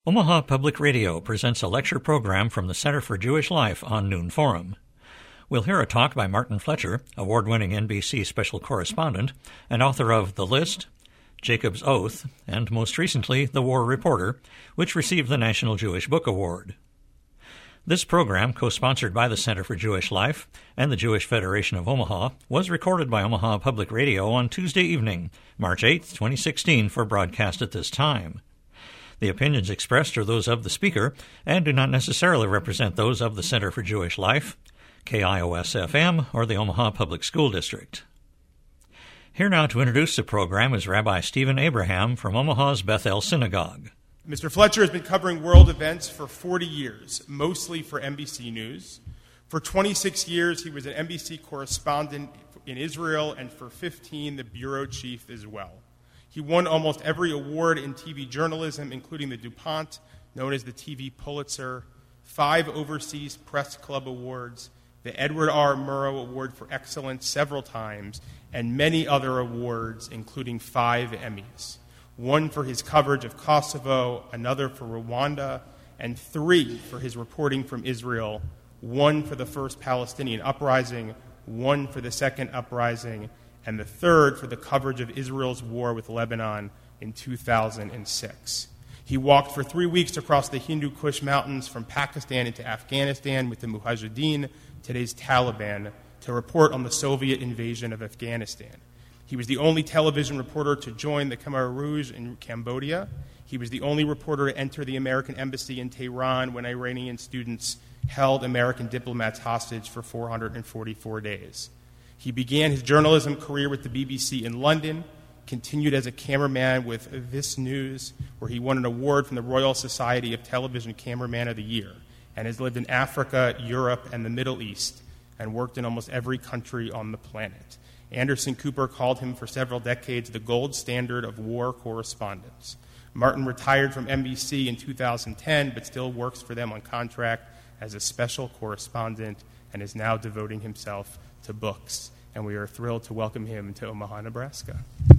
Omaha Public Radio presents a lecture program from the Center for Jewish Life on Noon Forum. We'll hear a talk by Martin Fletcher, award-winning NBC special correspondent and author of The List, Jacob's Oath, and most recently, The War Reporter, which received the National Jewish Book Award. This program, co-sponsored by the Center for Jewish Life and the Jewish Federation of Omaha, was recorded by Omaha Public Radio on Tuesday evening, March 8, 2016, for broadcast at this time. The opinions expressed are those of the speaker and do not necessarily represent those of the Center for Jewish Life, KIOS-FM, or the Omaha Public School District. Here now to introduce the program is Rabbi Stephen Abraham from Omaha's Bethel Synagogue. Mr. Fletcher has been covering world events for 40 years, mostly for NBC News. For 26 years, he was an NBC correspondent in Israel, and for 15, the bureau chief as well. He won almost every award in TV journalism, including the DuPont, known as the TV Pulitzer, 5 Overseas Press Club Awards, the Edward R. Murrow Award for Excellence several times, and many other awards, including 5 Emmys. 1 for his coverage of Kosovo, another for Rwanda, and 3 for his reporting from Israel, 1 for the first Palestinian uprising, 1 for the second uprising, and the 3rd for the coverage of Israel's war with Lebanon in 2006. He walked for 3 weeks across the Hindu Kush Mountains from Pakistan into Afghanistan with the Mujahideen, today's Taliban, to report on the Soviet invasion of Afghanistan. He was the only television reporter to join the Khmer Rouge in Cambodia. He was the only reporter to enter the American embassy in Tehran when Iranian students held American diplomats hostage for 444 days. He began his journalism career with the BBC in London, continued as a cameraman with This News, where he won an award from the Royal Society of Television Cameraman of the Year, and has lived in Africa, Europe, and the Middle East, and worked in almost every country on the planet. Anderson Cooper called him for several decades the gold standard of war correspondence. Martin retired from NBC in 2010, but still works for them on contract as a special correspondent and is now devoting himself to books. And we are thrilled to welcome him to Omaha, Nebraska.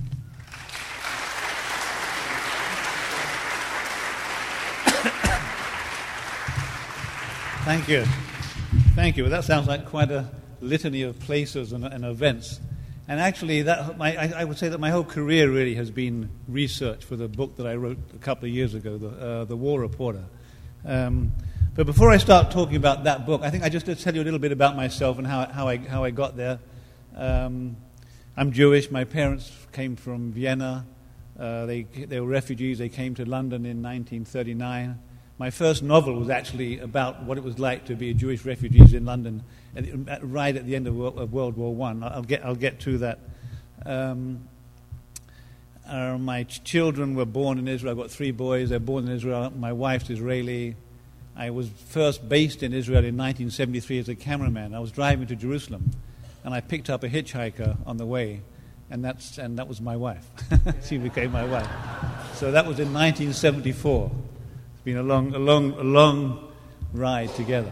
Thank you. Thank you. Well, that sounds like quite a litany of places and events. And actually, I would say that my whole career really has been research for the book that I wrote a couple of years ago, The War Reporter. But before I start talking about that book, I think I just to tell you a little bit about myself and how I got there. I'm Jewish. My parents came from Vienna. They were refugees. They came to London in 1939. My first novel was actually about what it was like to be a Jewish refugees in London right at the end of World War I. I'll get to that. My children were born in Israel. I've got 3 boys. They're born in Israel. My wife's Israeli. I was first based in Israel in 1973 as a cameraman. I was driving to Jerusalem, and I picked up a hitchhiker on the way, and that was my wife. She became my wife. So that was in 1974. It's been a long ride together.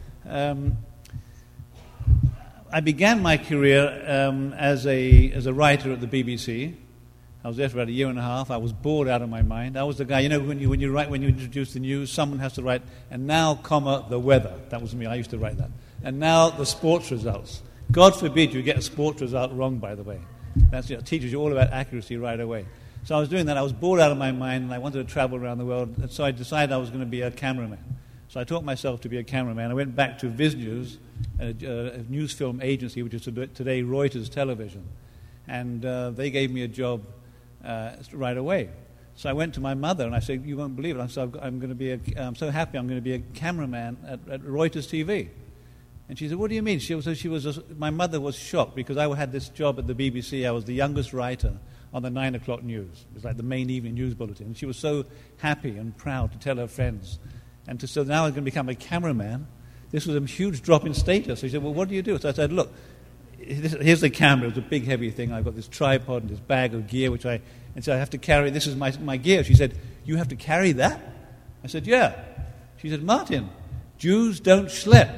I began my career as a writer at the BBC. I was there for about a year and a half. I was bored out of my mind. I was the guy, when you introduce the news, someone has to write, and now, the weather. That was me. I used to write that. And now the sports results. God forbid you get a sports result wrong, by the way. It teaches you all about accuracy right away. So I was doing that. I was bored out of my mind, and I wanted to travel around the world. And so I decided I was going to be a cameraman. So I taught myself to be a cameraman. I went back to Viz News, a news film agency, which is today Reuters Television. And they gave me a job right away. So I went to my mother and I said, "You won't believe it. I'm so happy I'm going to be a cameraman at Reuters TV." And she said, "What do you mean?" My mother was shocked because I had this job at the BBC. I was the youngest writer on the 9 o'clock news. It was like the main evening news bulletin. And she was so happy and proud to tell her friends. So now I was going to become a cameraman. This was a huge drop in status. So she said, "Well, what do you do?" So I said, "Look, here's the camera. It's a big, heavy thing. I've got this tripod and this bag of gear, and so I have to carry. This is my gear." She said, "You have to carry that?" I said, "Yeah." She said, "Martin, Jews don't schlep."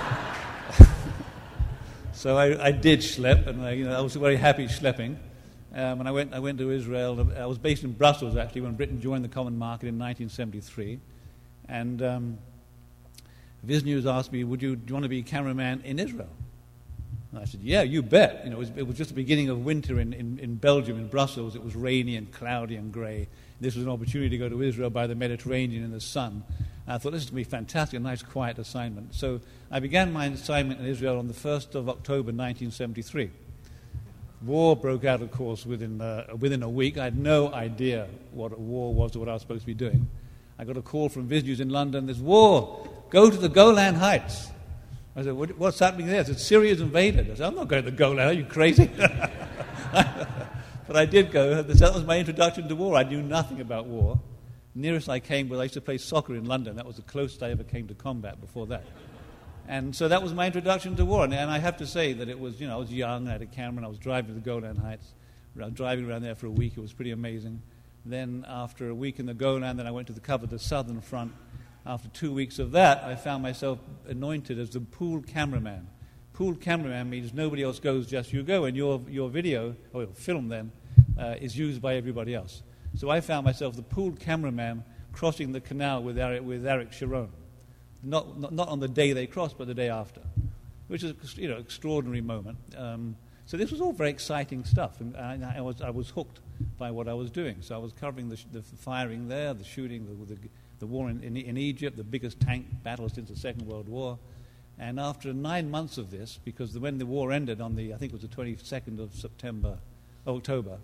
So I did schlep, and I was very happy schlepping. And I went to Israel. I was based in Brussels, actually, when Britain joined the Common Market in 1973. And Viz News asked me, do you want to be cameraman in Israel? And I said, yeah, you bet. It was just the beginning of winter in Belgium, in Brussels. It was rainy and cloudy and grey. This was an opportunity to go to Israel by the Mediterranean in the sun. And I thought, this is going to be fantastic, a nice, quiet assignment. So I began my assignment in Israel on the 1st of October, 1973. War broke out, of course, within a week. I had no idea what a war was or what I was supposed to be doing. I got a call from Viz News in London, there's war, go to the Golan Heights. I said, what's happening there? I said, Syria's invaded. I said, I'm not going to the Golan, are you crazy? But I did go. That was my introduction to war. I knew nothing about war. Nearest I came was I used to play soccer in London. That was the closest I ever came to combat before that. And so that was my introduction to war. And I have to say that it was, I was young, I had a camera, and I was driving to the Golan Heights. I was driving around there for a week. It was pretty amazing. Then after a week in the Golan, then I went to cover the southern front. After 2 weeks of that, I found myself anointed as the pool cameraman. Pool cameraman means nobody else goes, just you go, and your video, or your film then, is used by everybody else. So I found myself the pool cameraman crossing the canal with Eric Sharon. Not on the day they crossed, but the day after, which is extraordinary moment. So this was all very exciting stuff, and I was hooked by what I was doing. So I was covering the firing there, the shooting, the war in Egypt, the biggest tank battle since the Second World War. And after 9 months of this, because when the war ended on I think it was the 22nd of October,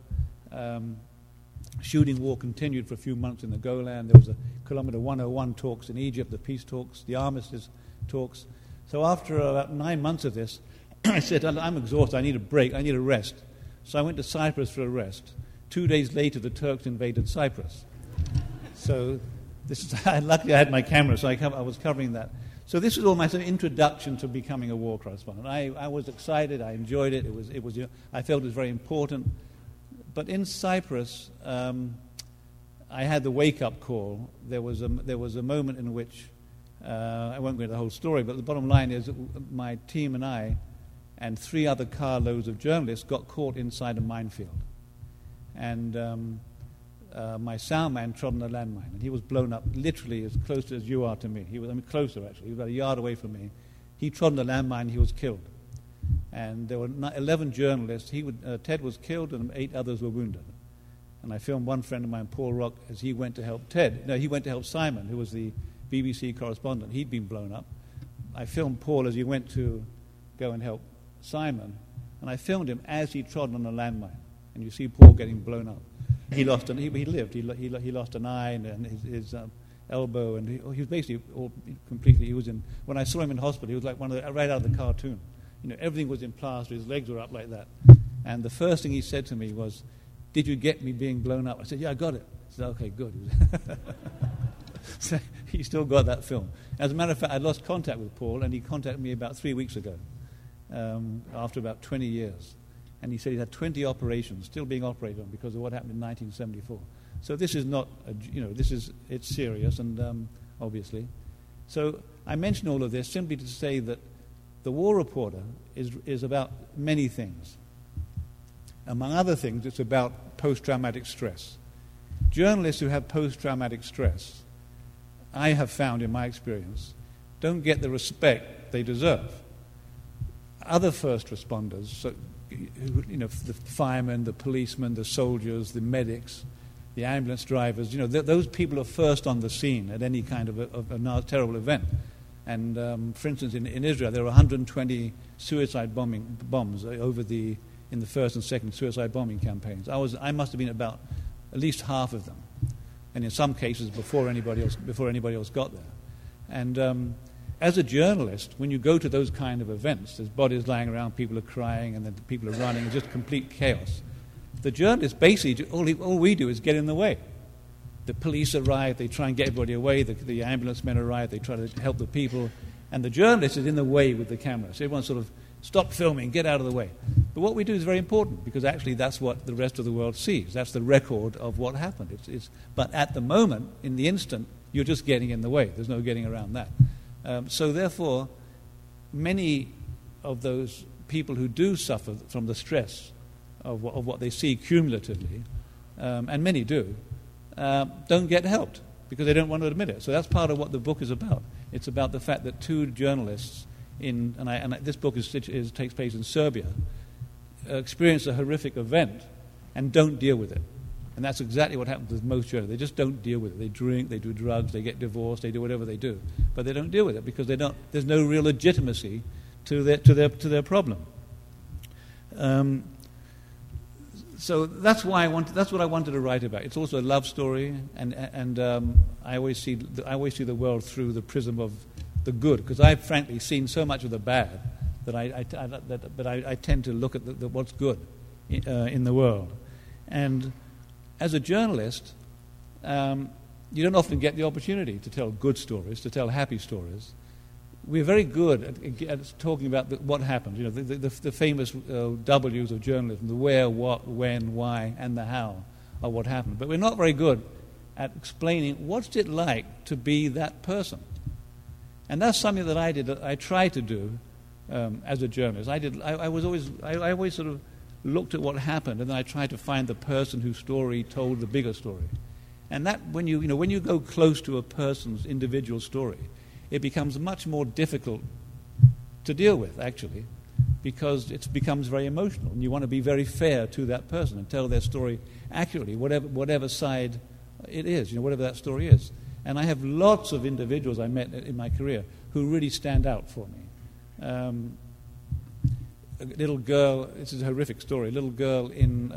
shooting war continued for a few months in the Golan. There was a Kilometer 101 talks in Egypt, the peace talks, the armistice talks. So after about 9 months of this, I said, I'm exhausted, I need a break, I need a rest. So I went to Cyprus for a rest. 2 days later, the Turks invaded Cyprus. So luckily I had my camera, so I was covering that. So this was all my sort of introduction to becoming a war correspondent. I was excited, I enjoyed it, I felt it was very important. But in Cyprus, I had the wake-up call. There was a moment in which, I won't go into the whole story, but the bottom line is that my team and I and 3 other carloads of journalists got caught inside a minefield. And my sound man trod on a landmine, and he was blown up literally as close as you are to me. Closer actually. He was about a yard away from me. He trod on the landmine, he was killed. And there were 11 journalists. Ted was killed and 8 others were wounded. And I filmed one friend of mine, Paul Rock, as he went to help Ted. No, he went to help Simon, who was the BBC correspondent. He'd been blown up. I filmed Paul as he went to go and help Simon. And I filmed him as he trod on a landmine. And you see Paul getting blown up. He lived. He lost an eye and his elbow, and he was basically all completely. He was in. When I saw him in hospital, he was like right out of the cartoon. Everything was in plaster. His legs were up like that. And the first thing he said to me was, "Did you get me being blown up?" I said, "Yeah, I got it." He said, "Okay, good." So he still got that film. As a matter of fact, I lost contact with Paul, and he contacted me about 3 weeks ago, after about 20 years. And he said he had 20 operations still being operated on because of what happened in 1974. So this is not, it's serious, and obviously. So I mention all of this simply to say that the war reporter is about many things. Among other things, it's about post-traumatic stress. Journalists who have post-traumatic stress, I have found in my experience, don't get the respect they deserve. Other first responders, so, the firemen, the policemen, the soldiers, the medics, the ambulance drivers, those people are first on the scene at any kind of a terrible event. And for instance, in Israel, there were 120 suicide bombs in the first and second suicide bombing campaigns. I must have been about at least half of them, and in some cases before anybody else got there. And as a journalist, when you go to those kind of events, there's bodies lying around, people are crying, and then people are running, it's just complete chaos. The journalist, basically, all we do is get in the way. The police arrive, they try and get everybody away, the ambulance men arrive, they try to help the people, and the journalist is in the way with the camera. So everyone sort of, stop filming, get out of the way. But what we do is very important, because actually that's what the rest of the world sees. That's the record of what happened. But at the moment, in the instant, you're just getting in the way. There's no getting around that. So therefore, many of those people who do suffer from the stress of what they see cumulatively, and many do, don't get helped because they don't want to admit it. So that's part of what the book is about. It's about the fact that two journalists this book takes place in Serbia, experience a horrific event and don't deal with it. And that's exactly what happens with most journalists. They just don't deal with it. They drink, they do drugs, they get divorced, they do whatever they do, but they don't deal with it because there's no real legitimacy to their problem. So that's what I wanted to write about. It's also a love story, and I always see the world through the prism of the good, because I've frankly seen so much of the bad that I tend to look at what's good in the world. And as a journalist, you don't often get the opportunity to tell good stories, to tell happy stories. We're very good at talking about what happens. You know, the famous W's of journalism: the where, what, when, why, and the how of what happened. But we're not very good at explaining what's it like to be that person. And that's something that I tried to do as a journalist. I always sort of looked at what happened, and then I tried to find the person whose story told the bigger story. And that when you go close to a person's individual story, it becomes much more difficult to deal with, actually, because it becomes very emotional, and you want to be very fair to that person and tell their story accurately, whatever side it is, whatever that story is. And I have lots of individuals I met in my career who really stand out for me. A little girl, this is a horrific story, a little girl in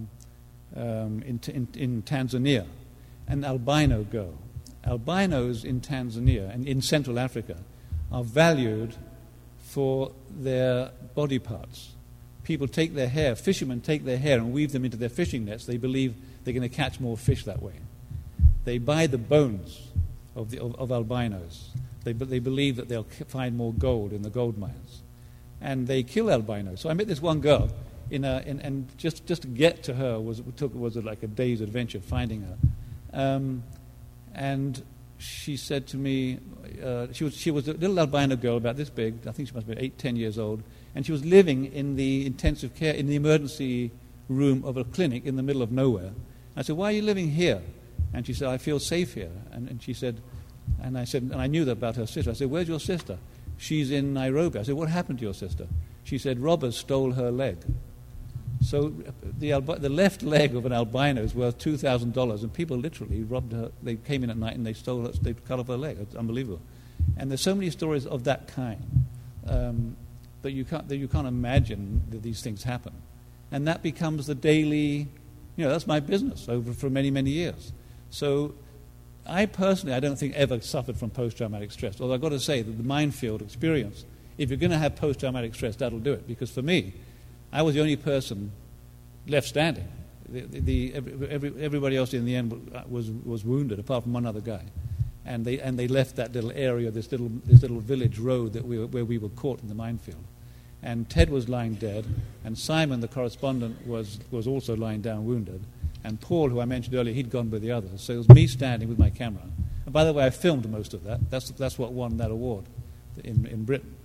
Tanzania, an albino girl. Albinos in Tanzania and in Central Africa are valued for their body parts. People take their hair, fishermen take their hair and weave them into their fishing nets. They believe they're going to catch more fish that way. They buy the bones of albinos. They believe that they'll find more gold in the gold mines. And they kill albinos. So I met this one girl, and just to get to her was like a day's adventure finding her. And she said to me, she was a little albino girl about this big. I think she must be 8-10 years old, and she was living in the intensive care, in the emergency room of a clinic in the middle of nowhere. I said, "Why are you living here?" And she said, "I feel safe here." And she said, and I said, and I knew that about her sister. I said, "Where's your sister?" "She's in Nairobi." I said, "What happened to your sister?" She said, "Robbers stole her leg." So the left leg of an albino is worth $2,000, and people literally robbed her. They came in at night and they stole her. They cut off her leg. It's unbelievable. And there's so many stories of that kind that you can't imagine that these things happen, and that becomes the daily. That's my business for many, many years. So I personally, I don't think ever suffered from post-traumatic stress. Although I've got to say that the minefield experience, if you're going to have post-traumatic stress, that'll do it. Because for me, I was the only person left standing. Everybody else in the end was wounded, apart from one other guy, and they left that little area, this little village road where we were caught in the minefield. And Ted was lying dead, and Simon, the correspondent, was also lying down wounded, and Paul, who I mentioned earlier, he'd gone with the others. So it was me standing with my camera. And by the way, I filmed most of that. That's what won that award in Britain.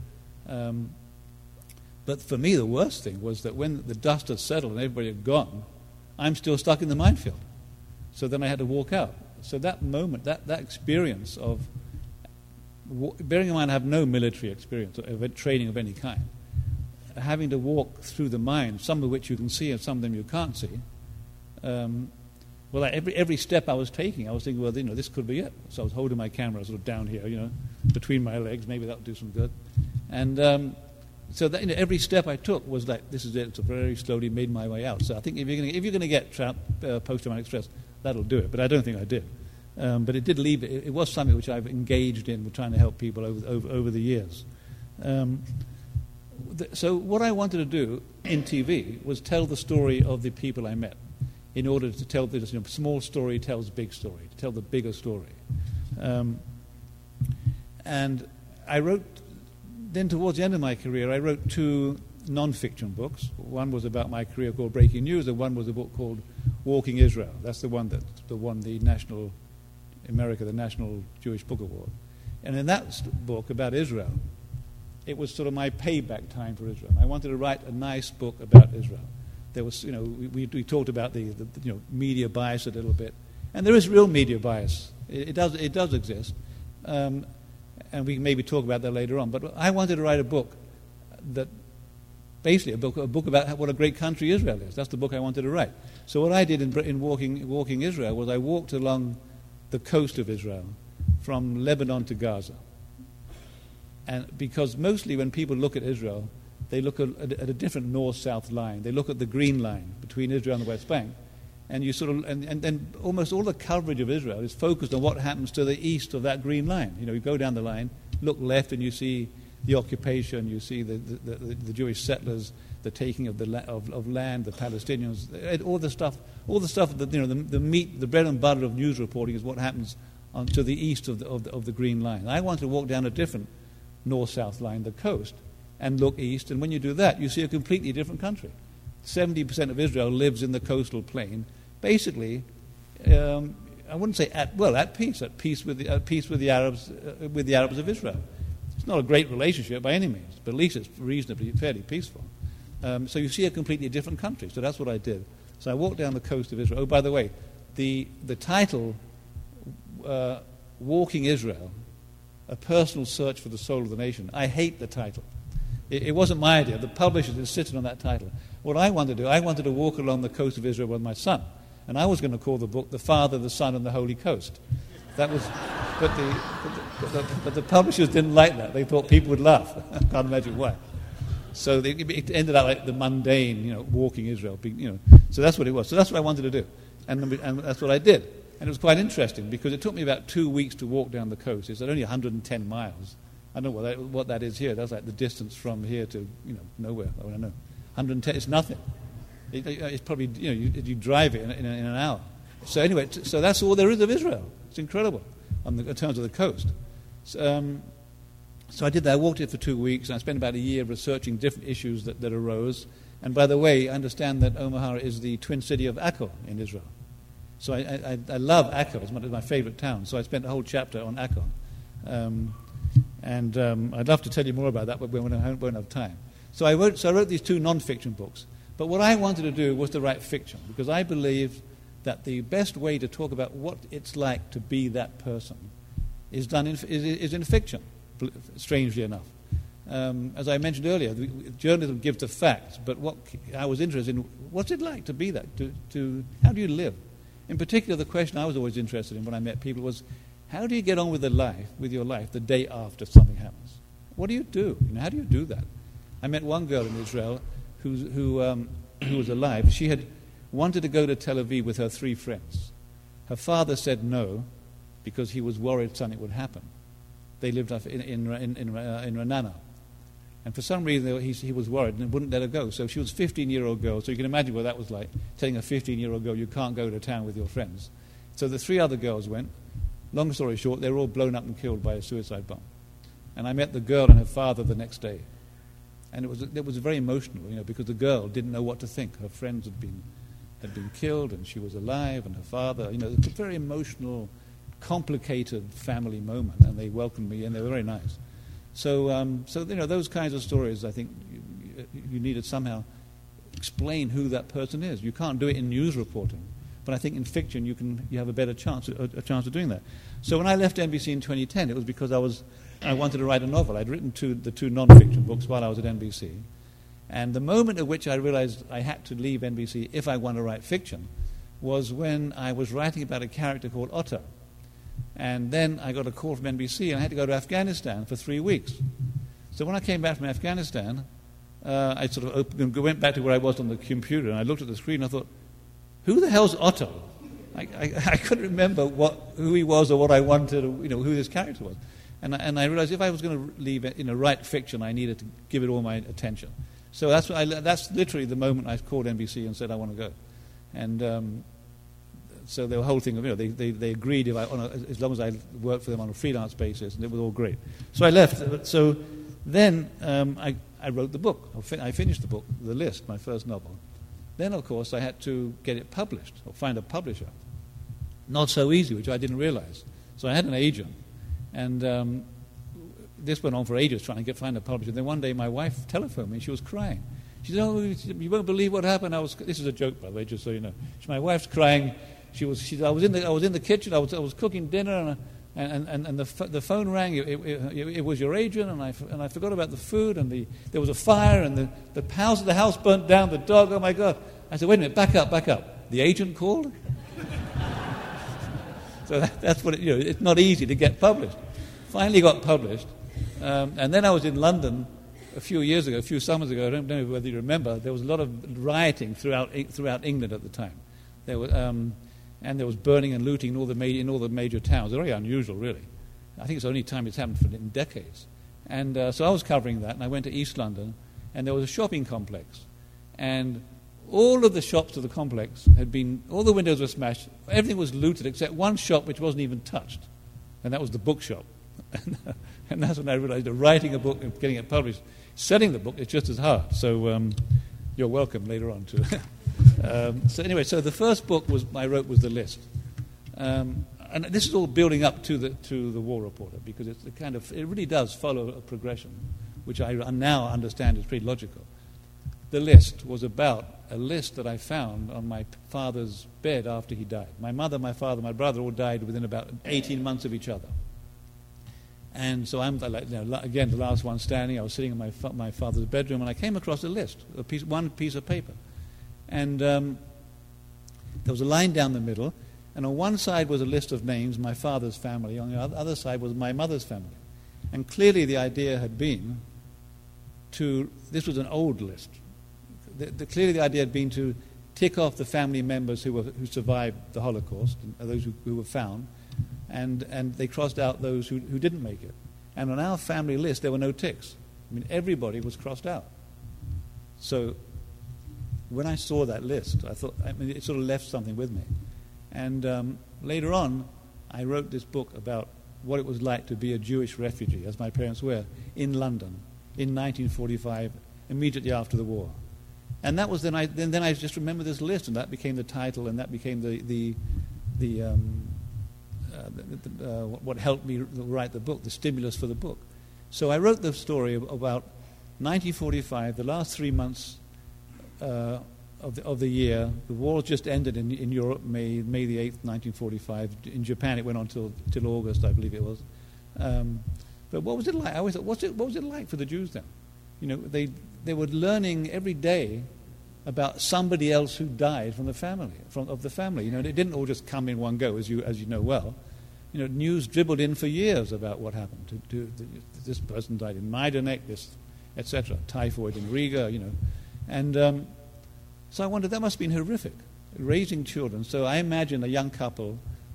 But for me, the worst thing was that when the dust had settled and everybody had gone, I'm still stuck in the minefield. So then I had to walk out. So that moment, that experience of, bearing in mind I have no military experience, of training of any kind, having to walk through the mine, some of which you can see and some of them you can't see, every step I was taking, I was thinking, this could be it. So I was holding my camera sort of down here, between my legs. Maybe that would do some good. And so that, every step I took was like, this is it. So very slowly made my way out. So I think if you're going to get post-traumatic stress, that'll do it. But I don't think I did. But it did leave. It was something which I've engaged in with trying to help people over the years. So what I wanted to do in TV was tell the story of the people I met, in order to tell this small story tells big story, to tell the bigger story. And I wrote, then towards the end of my career, I wrote 2 non-fiction books. One was about my career called Breaking News, and one was a book called Walking Israel. That's the one that won the National Jewish Book Award. And in that book about Israel, it was sort of my payback time for Israel. I wanted to write a nice book about Israel. There was, we talked about the media bias a little bit, and there is real media bias. It does exist, and we can maybe talk about that later on. But I wanted to write a book that, basically, a book about what a great country Israel is. That's the book I wanted to write. So what I did in walking Israel was I walked along the coast of Israel, from Lebanon to Gaza. And because mostly when people look at Israel, they look at a different north-south line. They look at the green line between Israel and the West Bank. And you sort of, and then almost all the coverage of Israel is focused on what happens to the east of that green line. You go down the line, look left, and you see the occupation, you see the Jewish settlers, the taking of land, the Palestinians, all the stuff that the meat, the bread and butter of news reporting is what happens to the east of the green line. I wanted to walk down a different north-south line, the coast, and look east. And when you do that, you see a completely different country. 70% of Israel lives in the coastal plain, basically. I wouldn't say at peace with the Arabs of Israel. It's not a great relationship by any means, but at least it's reasonably fairly peaceful. So you see a completely different country. So that's what I did. So I walked down the coast of Israel. Oh, by the way, the title, Walking Israel, A Personal Search for the Soul of the Nation, I hate the title. It wasn't my idea. The publishers insisted on that title. What I wanted to do, I wanted to walk along the coast of Israel with my son. And I was going to call the book The Father, the Son, and the Holy Coast. That was, but the publishers didn't like that. They thought people would laugh. I can't imagine why. So it ended up like the mundane, walking Israel. So that's what it was. So that's what I wanted to do, and that's what I did. And it was quite interesting because it took me about 2 weeks to walk down the coast. It's only 110 miles. I don't know what that is here. That's like the distance from here to nowhere. I don't know. 110. It's nothing. It's probably you drive it in an hour. So anyway, so that's all there is of Israel. It's incredible in terms of the coast. So I did that. I walked it for 2 weeks, and I spent about a year researching different issues that arose. And by the way, I understand that Omaha is the twin city of Akko in Israel. So I love Akko. It's my favorite town. So I spent a whole chapter on Akko. And I'd love to tell you more about that, but we won't have time. So I wrote these 2 non-fiction books. But what I wanted to do was to write fiction, because I believed that the best way to talk about what it's like to be that person is in fiction, strangely enough. As I mentioned earlier, journalism gives the facts, but what I was interested in, what's it like to be that? How do you live? In particular, the question I was always interested in when I met people was, how do you get on with your life the day after something happens? What do you do? How do you do that? I met one girl in Israel who was alive. She had wanted to go to Tel Aviv with her 3 friends. Her father said no because he was worried something would happen. They lived in Ra'anana. And for some reason, he was worried and wouldn't let her go. So she was a 15-year-old girl. So you can imagine what that was like, telling a 15-year-old girl you can't go to town with your friends. So the 3 other girls went. Long story short, they were all blown up and killed by a suicide bomb. And I met the girl and her father the next day. And it was very emotional, because the girl didn't know what to think. Her friends had been killed, and she was alive, and her father. It was a very emotional, complicated family moment, and they welcomed me, and they were very nice. So those kinds of stories, I think, you need to somehow explain who that person is. You can't do it in news reporting, but I think in fiction you have a better chance of doing that. So when I left NBC in 2010, it was because I wanted to write a novel. I'd written the 2 non-fiction books while I was at NBC. And the moment at which I realized I had to leave NBC if I want to write fiction was when I was writing about a character called Otto. And then I got a call from NBC, and I had to go to Afghanistan for 3 weeks. So when I came back from Afghanistan, I sort of went back to where I was on the computer, and I looked at the screen, and I thought, who the hell's Otto? I couldn't remember who he was or what I wanted, or, who this character was. And I realized if I was going to leave it write fiction, I needed to give it all my attention. So that's literally the moment I called NBC and said I want to go. And so the whole thing of they agreed as long as I worked for them on a freelance basis, and it was all great. So I left. So then I wrote the book. I finished the book, The List, my first novel. Then of course I had to get it published or find a publisher. Not so easy, which I didn't realize. So I had an agent. And this went on for ages, trying to find a publisher. Then one day my wife telephoned me, and she was crying. She said, "Oh, you won't believe what happened." This is a joke, by the way, just so you know. My wife's crying. I was in the kitchen. I was cooking dinner, and the phone rang. It was your agent, and I forgot about the food, and there was a fire, and the house burnt down. The dog. Oh my God! I said, "Wait a minute, back up. The agent called." So that's what it's not easy to get published. Finally got published, and then I was in London a few summers ago. I don't know whether you remember. There was a lot of rioting throughout England at the time. There was burning and looting in all the major towns. Very unusual, really. I think it's the only time it's happened in decades. And so I was covering that, and I went to East London, and there was a shopping complex, and all of the shops of the complex all the windows were smashed, everything was looted except one shop which wasn't even touched, and that was the bookshop. And that's when I realized that writing a book and getting it published, selling the book is just as hard. So you're welcome later on too. So the first book I wrote was The List, and this is all building up to the War Reporter, because it really does follow a progression, which I now understand is pretty logical. The List was about a list that I found on my father's bed after he died. My mother, my father, my brother all died within about 18 months of each other. And so I'm, again, the last one standing. I was sitting in my father's bedroom, and I came across a list, one piece of paper. And there was a line down the middle, and on one side was a list of names, my father's family. On the other side was my mother's family. And clearly the idea had been this was an old list. Clearly the idea had been to tick off the family members who survived the Holocaust, those who were found, and they crossed out those who didn't make it. And on our family list, there were no ticks. I mean, everybody was crossed out. So when I saw that list, I thought, it sort of left something with me. And later on, I wrote this book about what it was like to be a Jewish refugee, as my parents were, in London in 1945, immediately after the war. And that was then I just remember this list, and that became the title, and that became what helped me write the book, the stimulus for the book. So I wrote the story about 1945, the last 3 months of the year. The war just ended in Europe, May the 8th, 1945. In Japan, it went on till August, I believe it was. But what was it like? I always thought, what was it like for the Jews then? They were learning every day about somebody else who died from the family. It didn't all just come in one go, as you know well. News dribbled in for years about what happened. This person died in Majdanek, this, etc. Typhoid in Riga, And so I wondered, that must have been horrific, raising children. So I imagined a young couple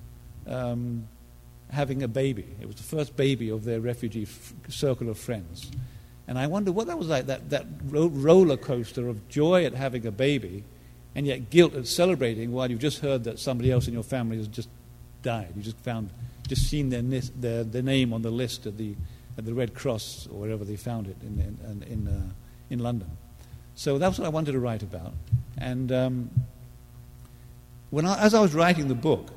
having a baby. It was the first baby of their refugee circle of friends. And I wondered what that was like, that roller coaster of joy at having a baby, and yet guilt at celebrating while you've just heard that somebody else in your family has just died. You just seen their name on the list at the Red Cross or wherever they found it in London. So that's what I wanted to write about. And as I was writing the book,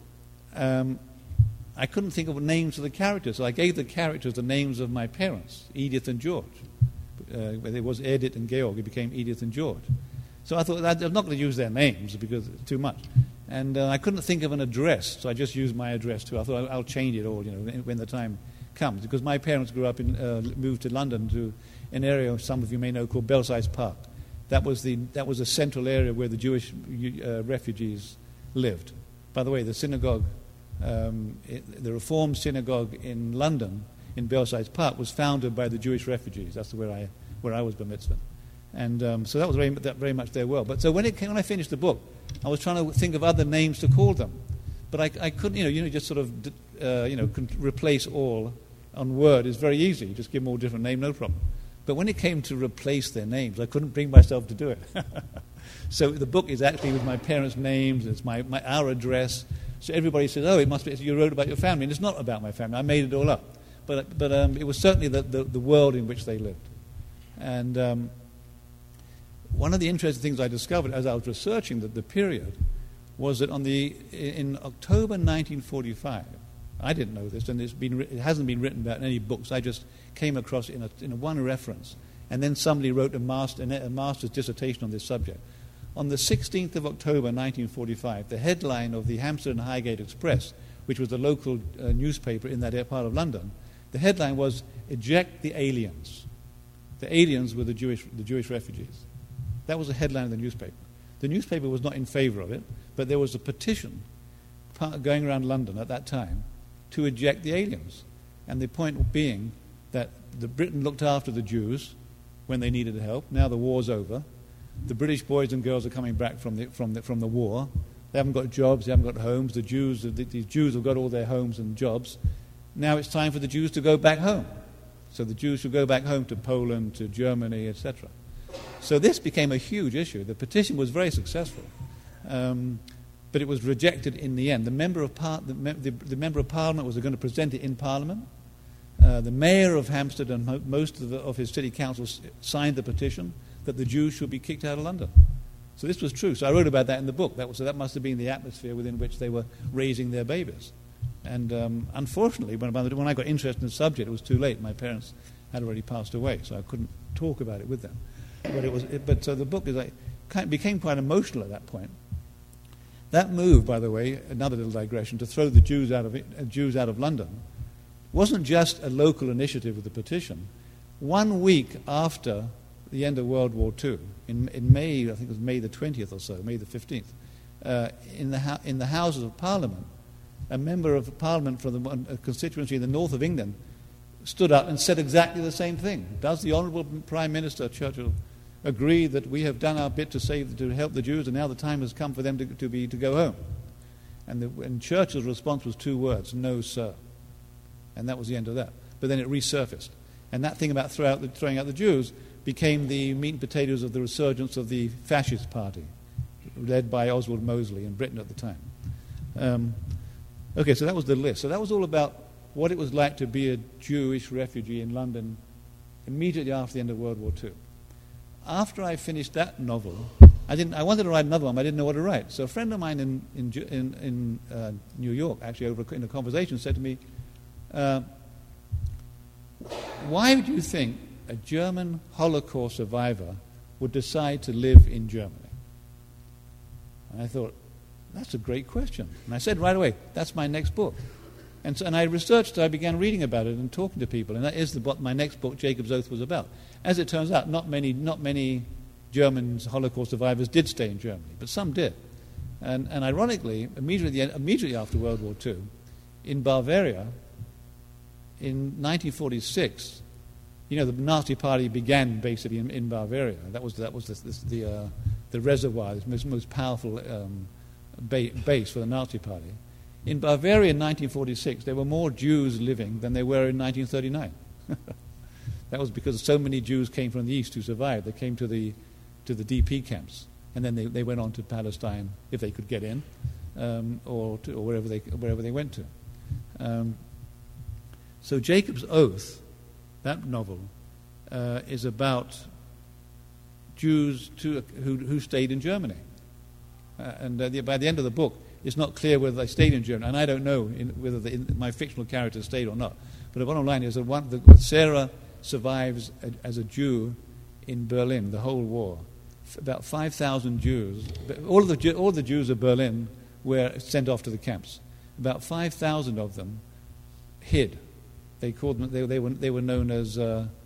I couldn't think of names of the characters, so I gave the characters the names of my parents, Edith and George. It was Edith and Georg, it became Edith and George. So I thought I'm not going to use their names because it's too much. And I couldn't think of an address, so I just used my address too. I thought I'll change it all, when the time comes. Because my parents moved to London, to an area some of you may know called Belsize Park. That was a central area where the Jewish refugees lived. By the way, the synagogue, the Reformed synagogue in London, in Belsize Park, was founded by the Jewish refugees. That's where I was bar mitzvah. And so that was very much their world. But so when I finished the book, I was trying to think of other names to call them, but I couldn't. Just sort of replace all on Word is very easy. You just give them all a different name, no problem. But when it came to replace their names, I couldn't bring myself to do it. So the book is actually with my parents' names. It's our address. So everybody says, "Oh, it must be you wrote about your family," and it's not about my family. I made it all up. But it was certainly the world in which they lived. And one of the interesting things I discovered as I was researching the period was that in October 1945, I didn't know this, and it hasn't been written about in any books. I just came across it in one reference. and then somebody wrote a master's dissertation on this subject. On the 16th of October 1945, the headline of the Hampstead and Highgate Express, which was the local newspaper in that part of London, the headline was, "Eject the aliens." The aliens were the Jewish refugees. That was the headline of the newspaper. The newspaper was not in favor of it, but there was a petition going around London at that time to eject the aliens. And the point being that Britain looked after the Jews when they needed help. Now the war's over. The British boys and girls are coming back from the war. They haven't got jobs, they haven't got homes. These Jews have got all their homes and jobs. Now it's time for the Jews to go back home. So the Jews should go back home to Poland, to Germany, etc. So this became a huge issue. The petition was very successful, but it was rejected in the end. The member of Parliament was going to present it in Parliament. The mayor of Hampstead and most of his city councils signed the petition that the Jews should be kicked out of London. So this was true. So I wrote about that in the book. That must have been the atmosphere within which they were raising their babies. And unfortunately, when I got interested in the subject, it was too late. My parents had already passed away, so I couldn't talk about it with them. So the book became quite emotional at that point. That move, by the way, another little digression, to throw the Jews out of London, wasn't just a local initiative with the petition. 1 week after the end of World War II, in May, I think it was May the 20th or so, May the 15th, in the Houses of Parliament, a member of Parliament from a constituency in the north of England stood up and said exactly the same thing. Does the Honourable Prime Minister Churchill agree that we have done our bit to help the Jews, and now the time has come for them to go home? And Churchill's response was 2 words: "No, sir." And that was the end of that. But then it resurfaced. And that thing about throwing out the Jews became the meat and potatoes of the resurgence of the fascist party, led by Oswald Mosley in Britain at the time. Okay, so that was the list. So that was all about what it was like to be a Jewish refugee in London immediately after the end of World War II. After I finished that novel, I wanted to write another one, but I didn't know what to write. So a friend of mine in New York, actually in a conversation, said to me, "Why would you think a German Holocaust survivor would decide to live in Germany?" And I thought, that's a great question. And I said right away, that's my next book. And I researched, I began reading about it and talking to people, and that is what my next book, Jacob's Oath, was about. As it turns out, not many German Holocaust survivors did stay in Germany, but some did. And ironically, immediately after World War II, in Bavaria, in 1946, the Nazi Party began basically in Bavaria. That was the reservoir, the most powerful base for the Nazi Party. In Bavaria in 1946, there were more Jews living than there were in 1939. That was because so many Jews came from the east who survived. They came to the DP camps, and then they went on to Palestine if they could get in, or wherever they went to. So Jacob's Oath, that novel, is about Jews who stayed in Germany. By the end of the book, it's not clear whether they stayed in Germany, and I don't know whether my fictional characters stayed or not. But the bottom line is that Sarah survives as a Jew in Berlin, the whole war. About 5,000 Jews, all the Jews of Berlin were sent off to the camps. About 5,000 of them hid. They called them. They were known as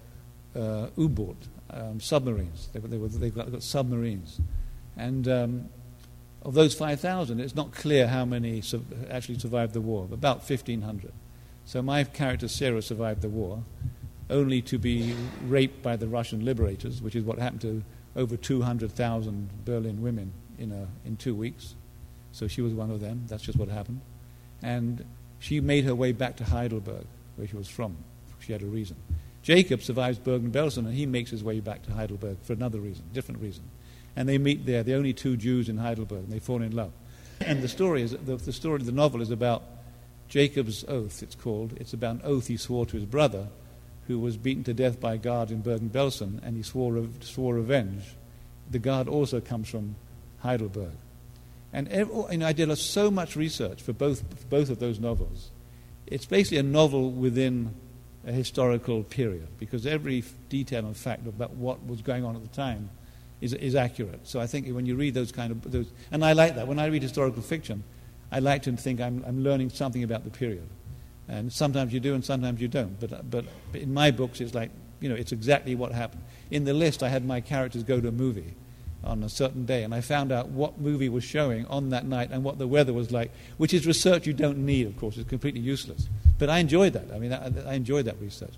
U-boat submarines. They got submarines, and of those 5,000, it's not clear how many actually survived the war. About 1,500. So my character Sarah survived the war, only to be raped by the Russian liberators, which is what happened to over 200,000 Berlin women in 2 weeks. So she was one of them. That's just what happened, and she made her way back to Heidelberg, where she was from. She had a reason. Jacob survives Bergen-Belsen, and he makes his way back to Heidelberg for another reason, different reason. And they meet there, the only 2 Jews in Heidelberg, and they fall in love. And the story of the novel is about Jacob's Oath, it's called. It's about an oath he swore to his brother, who was beaten to death by a guard in Bergen-Belsen, and he swore revenge. The guard also comes from Heidelberg. And I did so much research for both of those novels. It's basically a novel within a historical period, because every detail and fact about what was going on at the time is accurate. So I think when you read those and I like that. When I read historical fiction, I like to think I'm learning something about the period. And sometimes you do and sometimes you don't. But in my books, it's like, it's exactly what happened. In the list, I had my characters go to a movie on a certain day, and I found out what movie was showing on that night and what the weather was like, which is research you don't need, of course. It's completely useless. But I enjoyed that. I mean, I enjoyed that research.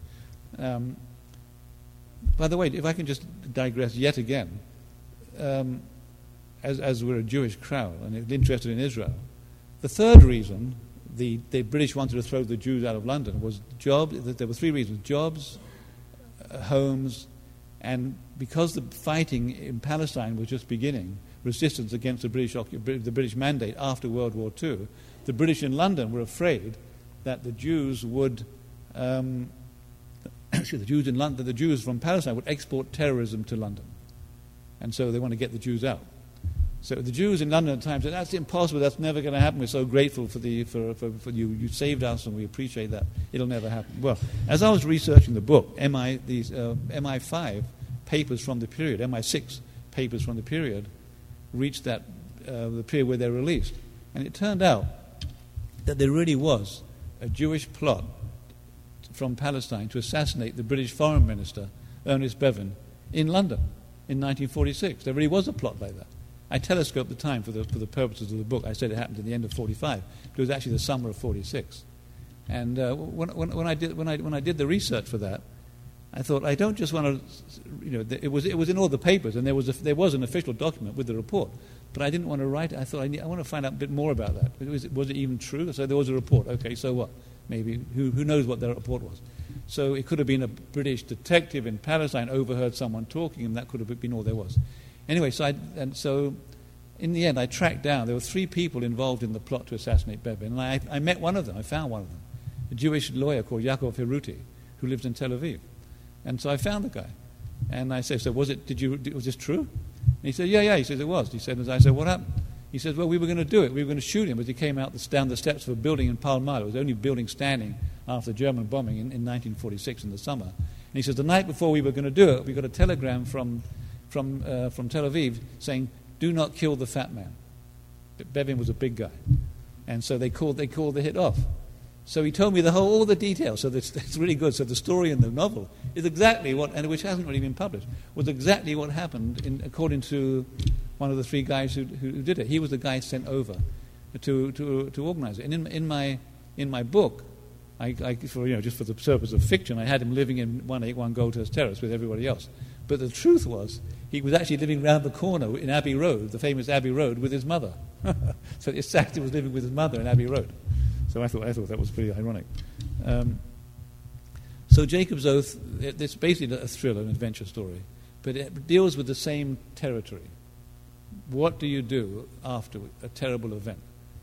By the way, if I can just digress yet again, as we're a Jewish crowd and interested in Israel, the third reason the British wanted to throw the Jews out of London was jobs. There were three reasons: jobs, homes, and because the fighting in Palestine was just beginning, resistance against the British mandate after World War II, the British in London were afraid that the Jews would, the Jews from Palestine would export terrorism to London, and so they want to get the Jews out. So the Jews in London at the time said, "That's impossible. That's never going to happen. We're so grateful for you. You saved us, and we appreciate that. It'll never happen." Well, as I was researching the book, MI5 papers from the period, MI6 papers from the period, reached the period where they're released, and it turned out that there really was a Jewish plot from Palestine to assassinate the British Foreign Minister Ernest Bevin in London in 1946. There really was a plot like that. I telescoped the time for the purposes of the book. I said it happened at the end of 45, but it was actually the summer of 46. And when I did the research for that, I thought I don't just want to, it was in all the papers, and there was an official document with the report, but I didn't want to write it. I thought I want to find out a bit more about that. Was it even true? So there was a report. Okay, so what? Maybe who knows what their report was? So it could have been a British detective in Palestine overheard someone talking, and that could have been all there was. Anyway, so in the end, I tracked down. There were three people involved in the plot to assassinate Bevin, and I met one of them. I found one of them, a Jewish lawyer called Yaakov Hiruti, who lived in Tel Aviv. And so I found the guy, and I said, "So was this true?" And he said, "Yeah." He says it was. He said, as I said, "What happened?" He says, "Well, we were going to do it. We were going to shoot him as he came out down the steps of a building in Pall Mall. It was the only building standing after the German bombing in 1946 in the summer." And he says, the night before we were going to do it, we got a telegram from Tel Aviv saying, "Do not kill the fat man." Bevin was a big guy, and so they called the hit off. So he told me all the details. So that's really good. So the story in the novel is exactly which hasn't really been published, was exactly what happened according to one of the three guys who did it. He was the guy sent over to organize it. And in my book, just for the purpose of fiction, I had him living in 181 Goldhurst Terrace with everybody else. But the truth was, he was actually living round the corner in Abbey Road, the famous Abbey Road, with his mother. So Isaac was living with his mother in Abbey Road. So I thought that was pretty ironic. So Jacob's Oath, it's basically a thriller, an adventure story, but it deals with the same territory. What do you do after a terrible event?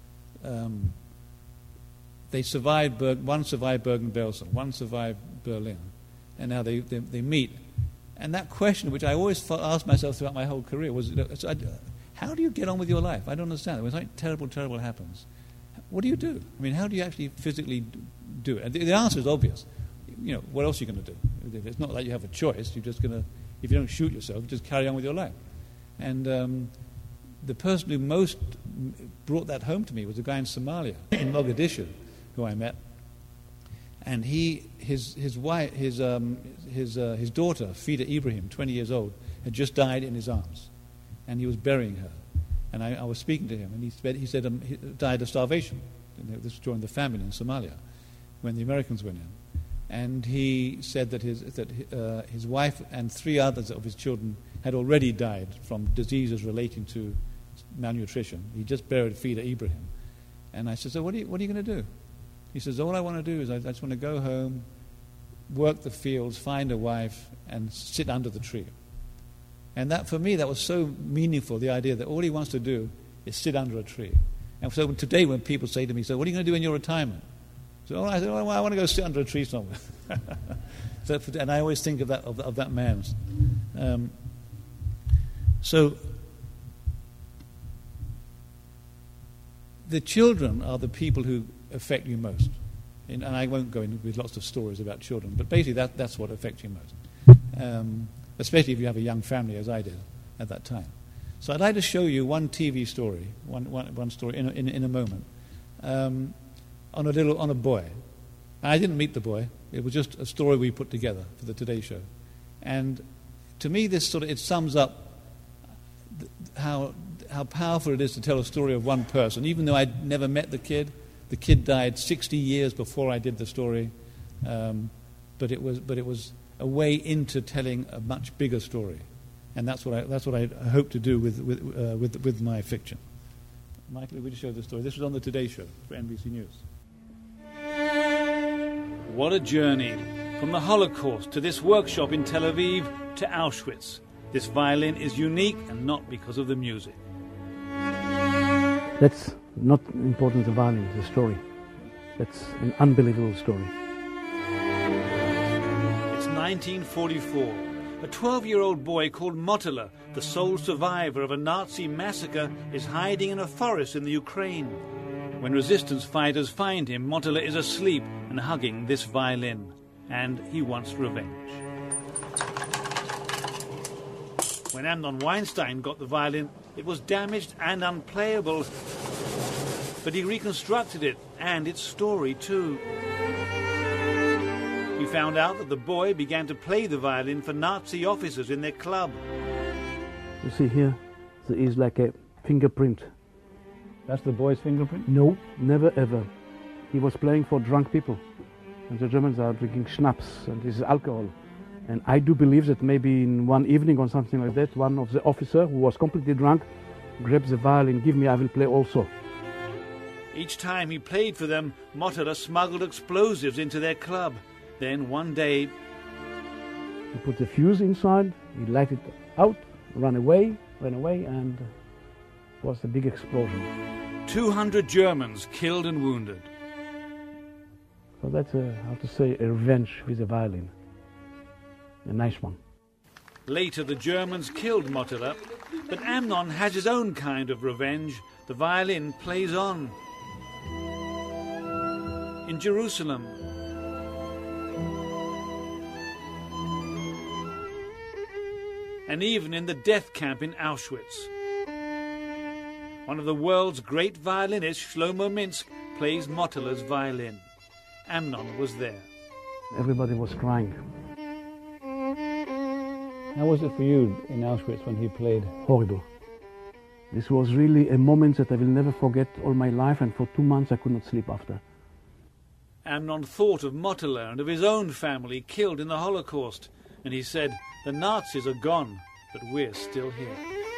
They survived. One survived Bergen-Belsen, one survived Berlin, and now they meet. And that question, which I always asked myself throughout my whole career, was, how do you get on with your life? I don't understand. When something terrible happens, what do you do? I mean, how do you actually physically do it? And the answer is obvious. What else are you going to do? It's not like you have a choice. You're just going to, if you don't shoot yourself, just carry on with your life. And the person who most brought that home to me was a guy in Somalia, in Mogadishu, who I met. And his daughter, Fida Ibrahim, 20 years old, had just died in his arms, and he was burying her. And I was speaking to him, and he said he died of starvation. This was during the famine in Somalia, when the Americans went in. And he said that his wife and three others of his children had already died from diseases relating to malnutrition. He just buried Fida Ibrahim. And I said, "So what are you going to do?" He says, "All I want to do is I just want to go home, work the fields, find a wife, and sit under the tree." And that, for me, that was so meaningful, the idea that all he wants to do is sit under a tree. And so today when people say to me, "So what are you going to do in your retirement?" So I said, "Well, I want to go sit under a tree somewhere." And I always think of that man. So the children are the people who affect you most. And I won't go into with lots of stories about children, but basically that's what affects you most, especially if you have a young family, as I did at that time. So I'd like to show you one TV story, one story in a moment, on a boy. I didn't meet the boy. It was just a story we put together for the Today Show. And to me, it sums up how powerful it is to tell a story of one person. Even though I'd never met the kid died 60 years before I did the story, but it was a way into telling a much bigger story, and that's what I hope to do with my fiction. Michael, would you show the story? This was on the Today Show for NBC News. What a journey from the Holocaust to this workshop in Tel Aviv to Auschwitz. This violin is unique, and not because of the music. That's not important, the violin, the story. That's an unbelievable story. It's 1944. A 12-year-old boy called Motula, the sole survivor of a Nazi massacre, is hiding in a forest in the Ukraine. When resistance fighters find him, Motula is asleep and hugging this violin, and he wants revenge. When Amnon Weinstein got the violin, it was damaged and unplayable, but he reconstructed it and its story too. He found out that the boy began to play the violin for Nazi officers in their club. You see here, there is like a fingerprint. That's the boy's fingerprint? No, never ever. He was playing for drunk people. And the Germans are drinking schnapps, and this is alcohol. And I do believe that maybe in one evening or something like that, one of the officers who was completely drunk grabs the violin, give me, I will play also. Each time he played for them, Motula smuggled explosives into their club. Then one day, he put the fuse inside, he light it out, ran away, and it was a big explosion. 200 Germans killed and wounded. So that's, how to say, a revenge with a violin. A nice one. Later, the Germans killed Motula, but Amnon has his own kind of revenge. The violin plays on. In Jerusalem, and even in the death camp in Auschwitz. One of the world's great violinists, Shlomo Minsk, plays Motula's violin. Amnon was there. Everybody was crying. How was it for you in Auschwitz when he played? Horrible. This was really a moment that I will never forget all my life, and for 2 months I could not sleep after. Amnon thought of Motula and of his own family killed in the Holocaust, and he said, the Nazis are gone, but we're still here.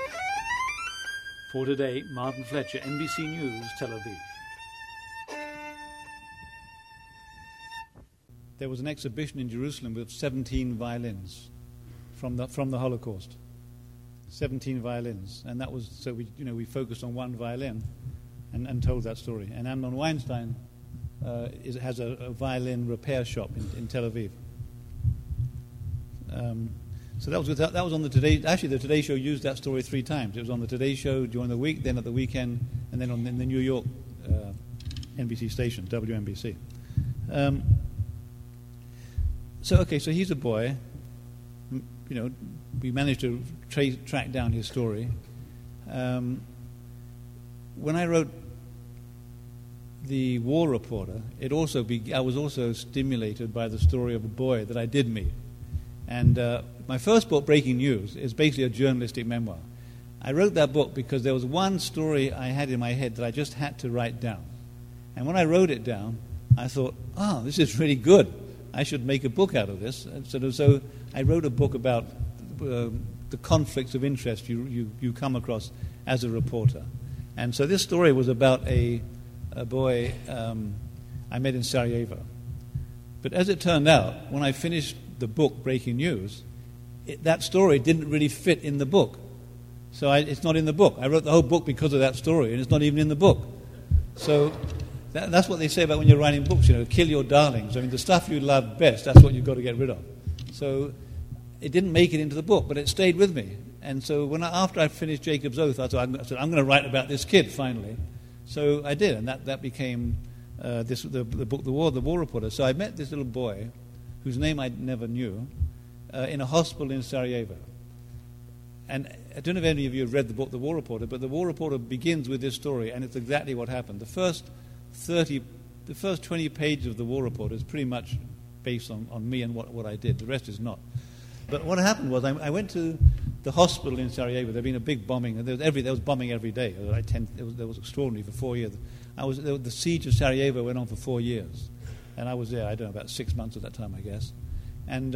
For today, Martin Fletcher, NBC News, Tel Aviv. There was an exhibition in Jerusalem with 17 violins from the Holocaust. 17 violins, and that was so we focused on one violin and told that story. And Amnon Weinstein has a violin repair shop in Tel Aviv. So that was on the Today. Actually, the Today Show used that story 3 times. It was on the Today Show during the week, then at the weekend, and then on the New York NBC station, WNBC. So he's a boy. We managed to track down his story. When I wrote The War Reporter, I was also stimulated by the story of a boy that I did meet. And my first book, Breaking News, is basically a journalistic memoir. I wrote that book because there was one story I had in my head that I just had to write down. And when I wrote it down, I thought, this is really good. I should make a book out of this. And so I wrote a book about the conflicts of interest you come across as a reporter. And so this story was about a boy I met in Sarajevo. But as it turned out, when I finished the book, Breaking News, that story didn't really fit in the book. So it's not in the book. I wrote the whole book because of that story, and it's not even in the book. So that's what they say about when you're writing books, kill your darlings. I mean, the stuff you love best, that's what you've got to get rid of. So it didn't make it into the book, but it stayed with me. And so after I finished Jacob's Oath, I said, I'm going to write about this kid finally. So I did, and that became the book, The War Reporter. So I met this little boy, whose name I never knew, in a hospital in Sarajevo. And I don't know if any of you have read the book, The War Reporter, but The War Reporter begins with this story, and it's exactly what happened. The first 20 pages of The War Reporter is pretty much based on me and what I did. The rest is not. But what happened was I went to the hospital in Sarajevo. There had been a big bombing, and there was bombing every day. There was extraordinary for 4 years. The siege of Sarajevo went on for 4 years, and I was there, I don't know, about 6 months at that time, I guess. And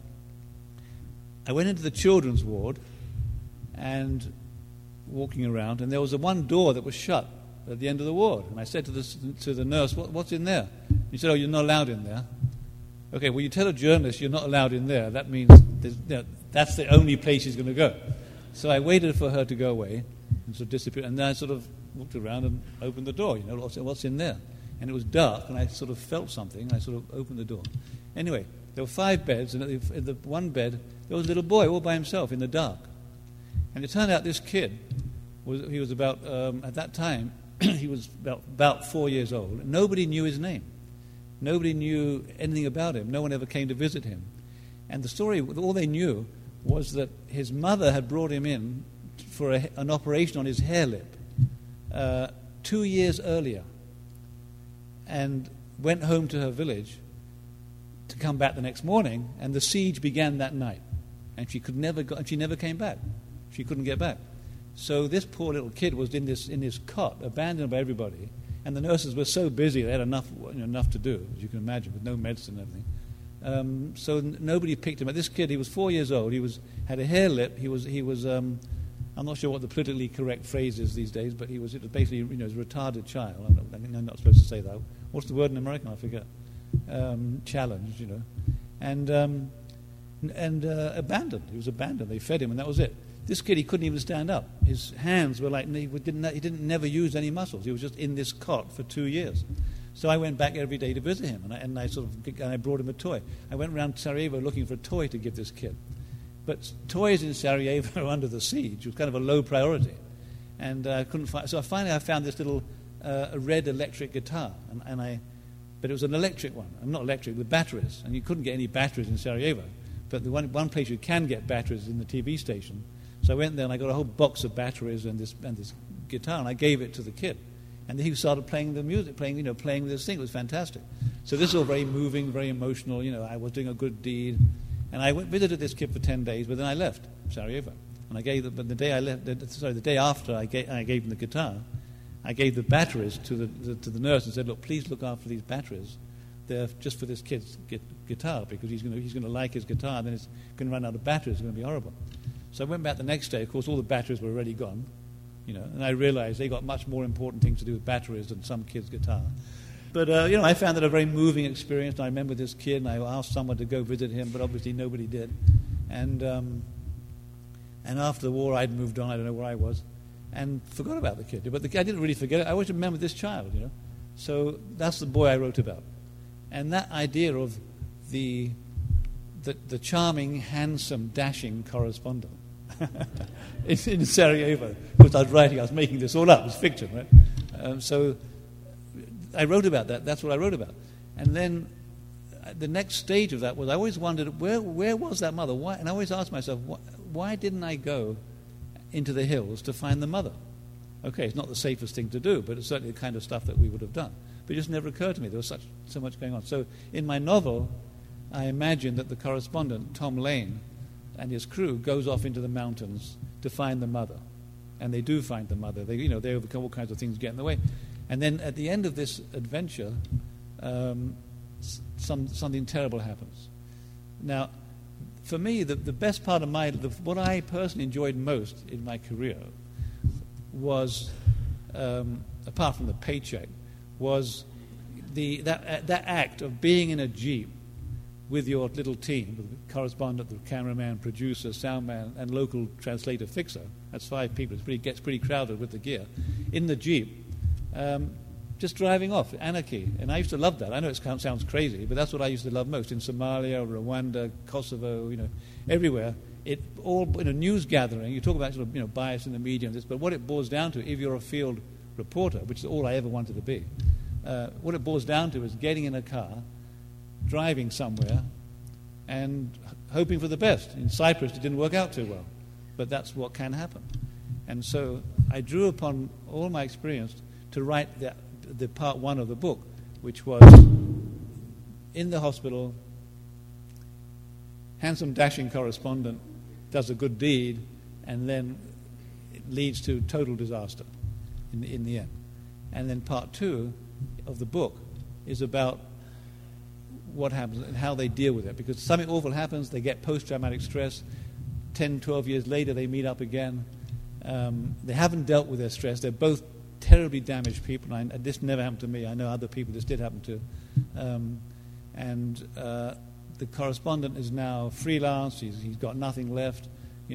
I went into the children's ward and walking around, and there was one door that was shut at the end of the ward. And I said to the nurse, "What's in there?" He said, "Oh, you're not allowed in there." Okay, well, you tell a journalist you're not allowed in there. That means that's the only place he's going to go. So I waited for her to go away and sort of disappear. And then I sort of walked around and opened the door. What's in there? And it was dark, and I sort of felt something. And I sort of opened the door. Anyway, there were 5 beds, and in the one bed there was a little boy all by himself in the dark. And it turned out this kid was about at that time he was about 4 years old. Nobody knew his name. Nobody knew anything about him. No one ever came to visit him. And the story, all they knew was that his mother had brought him in for an operation on his hair lip 2 years earlier, and went home to her village to come back the next morning, and the siege began that night. And she never came back. She couldn't get back. So this poor little kid was in this cot, abandoned by everybody. And the nurses were so busy; they had enough to do, as you can imagine, with no medicine and everything. So nobody picked him up. This kid, he was 4 years old. He had a hair lip. He was. I'm not sure what the politically correct phrase is these days, but it was basically, a retarded child. I'm not supposed to say that. What's the word in American? I forget. Challenged, and abandoned. He was abandoned. They fed him, and that was it. This kid, he couldn't even stand up. His hands were like, he didn't never use any muscles. He was just in this cot for 2 years. So I went back every day to visit him, and I brought him a toy. I went around Sarajevo looking for a toy to give this kid. But toys in Sarajevo under the siege was kind of a low priority. And I couldn't find. So finally I found this little a red electric guitar, but it was an electric one. Not electric, with batteries. And you couldn't get any batteries in Sarajevo. But the one place you can get batteries is in the TV station. So I went there and I got a whole box of batteries and this guitar, and I gave it to the kid. And then he started playing the music, playing this thing. It was fantastic. So this was all very moving, very emotional. I was doing a good deed. And I visited this kid for 10 days, but then I left Sarajevo. And I gave the day after I gave him the guitar, I gave the batteries to the nurse and said, "Look, please look after these batteries. They're just for this kid's guitar, because he's going to like his guitar, and then it's going to run out of batteries. It's going to be horrible." So I went back the next day. Of course, all the batteries were already gone, and I realized they got much more important things to do with batteries than some kid's guitar. But, I found it a very moving experience. And I remember this kid, and I asked someone to go visit him, but obviously nobody did. And after the war, I'd moved on. I don't know where I was, and forgot about the kid. But I didn't really forget it. I always remember this child, So that's the boy I wrote about. And that idea of the charming, handsome, dashing correspondent in Sarajevo, because I was making this all up. It was fiction, right? So I wrote about that. That's what I wrote about. And then the next stage of that was I always wondered, where was that mother? Why? And I always asked myself, why didn't I go into the hills to find the mother? Okay, it's not the safest thing to do, but it's certainly the kind of stuff that we would have done. But it just never occurred to me. There was so much going on. So in my novel, I imagine that the correspondent, Tom Lane, and his crew goes off into the mountains to find the mother. And they do find the mother. They overcome all kinds of things get in the way. And then at the end of this adventure, something terrible happens. Now, for me, the best part of what I personally enjoyed most in my career was, apart from the paycheck, was that act of being in a jeep with your little team, the correspondent, the cameraman, producer, soundman, and local translator fixer. That's 5 people. It gets pretty crowded with the gear. In the jeep, just driving off, anarchy. And I used to love that. I know it sounds crazy, but that's what I used to love most. In Somalia, Rwanda, Kosovo, everywhere. News gathering. You talk about bias in the media and this, but what it boils down to, if you're a field reporter, which is all I ever wanted to be, What it boils down to is getting in a car, driving somewhere, and hoping for the best. In Cyprus, it didn't work out too well, but that's what can happen. And so I drew upon all my experience to write the part one of the book, which was in the hospital, handsome, dashing correspondent does a good deed, and then it leads to total disaster in the end. And then part two of the book is about what happens and how they deal with it. Because something awful happens, they get post-traumatic stress. 10, 12 years later, they meet up again. They haven't dealt with their stress. They're both terribly damaged people. And this never happened to me. I know other people this did happen to. The correspondent is now freelance. He's got nothing left.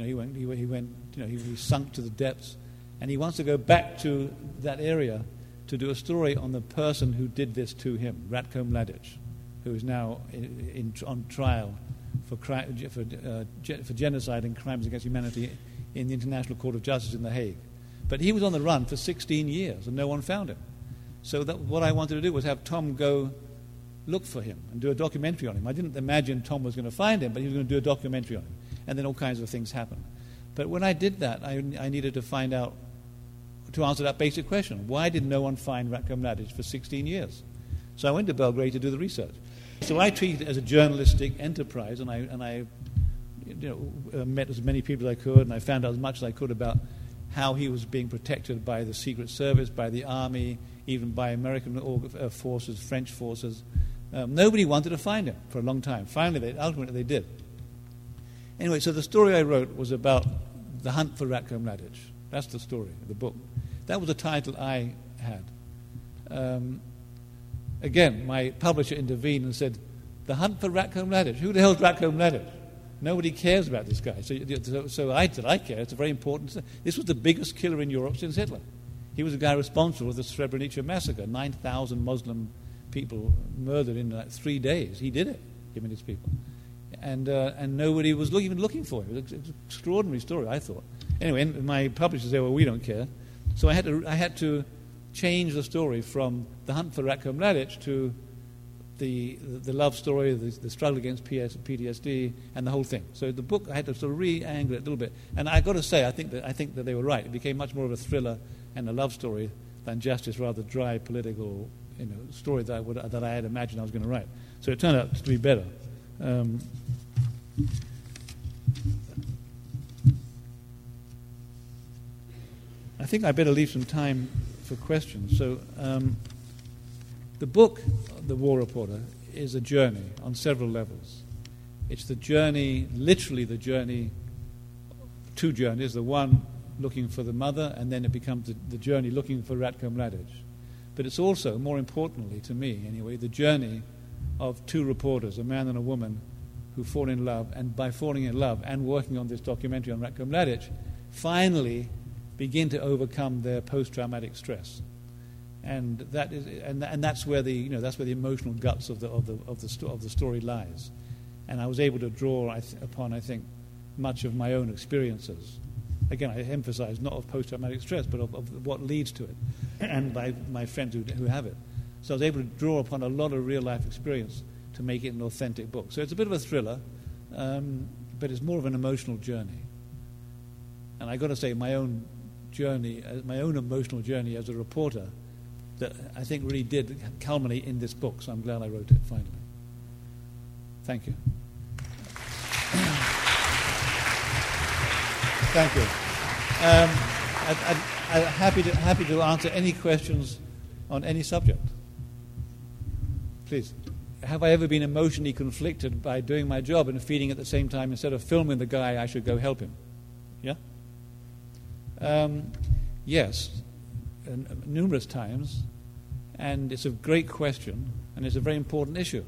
He sunk to the depths, and he wants to go back to that area to do a story on the person who did this to him, Ratko Mladic, who is now on trial for genocide and crimes against humanity in the International Court of Justice in The Hague. But he was on the run for 16 years, and no one found him. So what I wanted to do was have Tom go look for him and do a documentary on him. I didn't imagine Tom was going to find him, but he was going to do a documentary on him. And then all kinds of things happened. But when I did that, I needed to find out, to answer that basic question. Why did no one find Ratko Mladic for 16 years? So I went to Belgrade to do the research. So I treated it as a journalistic enterprise, and I met as many people as I could, and I found out as much as I could about how he was being protected by the Secret Service, by the Army, even by American forces, French forces. Nobody wanted to find him for a long time. Ultimately they did. Anyway, so the story I wrote was about the hunt for Ratko Mladic. That's the story of the book. That was the title I had. Again, my publisher intervened and said, "The hunt for Ratko Mladic. Who the hell is Ratko Mladic? Nobody cares about this guy." So I said, "I care. It's a very important." This was the biggest killer in Europe since Hitler. He was the guy responsible for the Srebrenica massacre. 9,000 Muslim people murdered in 3 days. He did it, him and his people. And nobody was even looking for him. It was an extraordinary story, I thought. Anyway, my publisher said, "Well, we don't care." So I had to change the story from the hunt for Ratko Mladic to the love story, the struggle against PTSD, and the whole thing. So the book, I had to sort of re-angle it a little bit. And I've got to say, I think that they were right. It became much more of a thriller and a love story than just this rather dry political story that I had imagined I was going to write. So it turned out to be better. I think I better leave some time for questions. So the book, The War Reporter, is a journey on several levels. It's the journey, literally the journey, two journeys, the one looking for the mother, and then it becomes the journey looking for Ratko Mladic. But it's also, more importantly to me anyway, the journey of two reporters, a man and a woman, who fall in love, and by falling in love and working on this documentary on Ratko Mladic, finally begin to overcome their post-traumatic stress, and that's where the emotional guts of the story lies. And I was able to draw upon, I think, much of my own experiences. Again, I emphasize not of post-traumatic stress, but of what leads to it, and by my friends who have it. So I was able to draw upon a lot of real-life experience to make it an authentic book. So it's a bit of a thriller, but it's more of an emotional journey. And I got to say, my own journey, my own emotional journey as a reporter, that I think really did culminate in this book. So I'm glad I wrote it finally. Thank you. Thank you. I'm happy to answer any questions on any subject. Please. Have I ever been emotionally conflicted by doing my job and feeling at the same time, instead of filming the guy, I should go help him? Yeah? Yes, numerous times, and it's a great question, and it's a very important issue.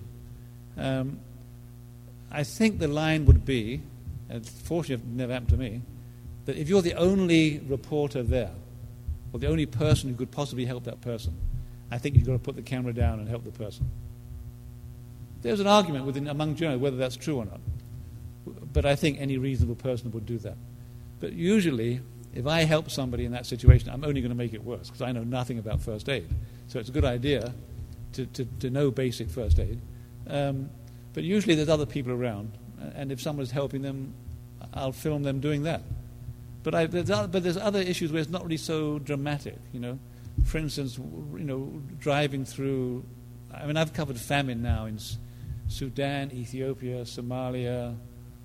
I think the line would be, and fortunately it never happened to me, that if you're the only reporter there, or the only person who could possibly help that person, I think you've got to put the camera down and help the person. There's an argument among journalists whether that's true or not, but I think any reasonable person would do that. But usually, if I help somebody in that situation, I'm only going to make it worse, because I know nothing about first aid. So it's a good idea to know basic first aid. But usually there's other people around, and if someone's helping them, I'll film them doing that. But there's other issues where it's not really so dramatic, you know. For instance, you know, driving through. I mean, I've covered famine now in Sudan, Ethiopia, Somalia.